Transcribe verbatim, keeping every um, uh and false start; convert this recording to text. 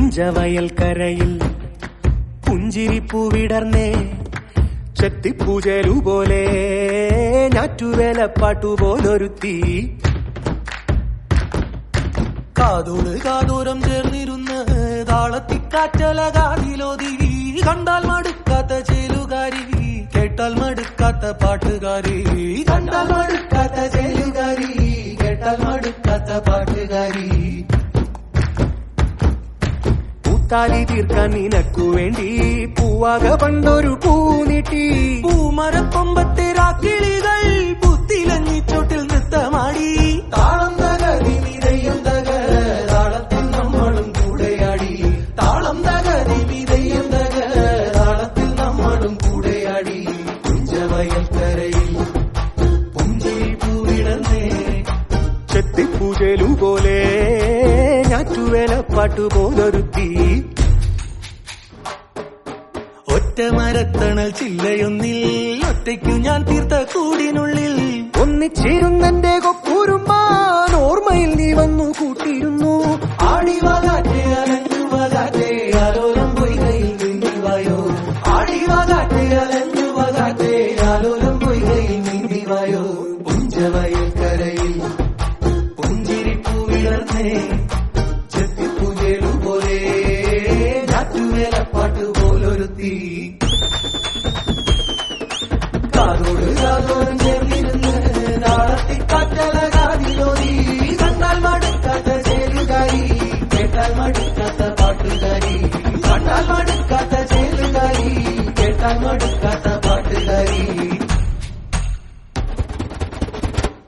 പുഞ്ചവയൽക്കരയിൽ പുഞ്ചിരിപ്പൂവിടർന്നേ ചെത്തിപ്പൂജലുപോലെ ഞാറ്റുവേലപ്പാട്ടുപോലൊരുത്തി കാതോട് കാതോരം ചേർന്നിരുന്ന് താളത്തിക്കാറ്റലകാതിലോതി കണ്ടാൽ മടുക്കാത്ത ചേലുകാരി കേട്ടാൽ മടുക്കാത്ത പാട്ടുകാരി കണ്ടാൽ മടുക്കാത്ത ചേലുകാരി കേട്ടാൽ മടുക്കാത്ത പാട്ടുകാരി പൂത്താലി തീർക്കാൻ നിനക്കു വേണ്ടി പൂവാക പണ്ടൊരു പൂനിട്ടി പൂമരക്കൊമ്പത്തെ രാക്കിളികൾ പുത്തിലഞ്ഞിച്ചോട്ടിൽ നൃത്തമാടി താളം തകതി വിതയും തകര താളത്തിൽ നമ്മളും കൂടെയാടി താളം തകതി വിതയും തകര താളത്തിൽ നമ്മളും കൂടെയാടി പുഞ്ചവയൽക്കരയിൽ പുഞ്ചിരി പൂവിടന്നേ ചെത്തിപ്പൂജലുപോലെ ഞാറ്റുവേലപ്പാട്ടുപോലൊരുത്തി ഒറ്റ മരത്തണൽ ചില്ലയൊന്നിൽ ഒറ്റയ്ക്കു ഞാൻ തീർത്ത കൂടിനുള്ളിൽ ഒന്നിച്ചിരുന്നെന്റെ കൊക്കൂരുമ്പാൻ ഓർമ്മയിൽ നീ വന്നു കൂട്ടിയിരുന്നു ആടിവാകാറ്റെ അലഞ്ഞുവാകാറ്റെ ആലോലം പൊയ്കയിൽ നീന്തിവായോ ആടിവാകാറ്റെ അലഞ്ഞുവാകാറ്റെ ആലോലം പൊയ്കയിൽ നീന്തിവായോ പുഞ്ചവയൽക്കരയിൽ പുഞ്ചിരിപ്പൂവിടർന്നേ ചെത്തിപ്പൂജലുപോലെ ഞാറ്റുവേലപ്പാട്ടുപോലൊരുത്തി കാതോട് കാതോരം ചേർന്നിരുന്ന് താളത്തിക്കാറ്റലകാതിലോതി കണ്ടാൽ മടുക്കാത്ത ചേലുകാരി കേട്ടാൽ മടുക്കാത്ത പാട്ടുകാരി കണ്ടാൽ മടുക്കാത്ത ചേലുകാരി കേട്ടാൽ മടുക്കാത്ത പാട്ടുകാരി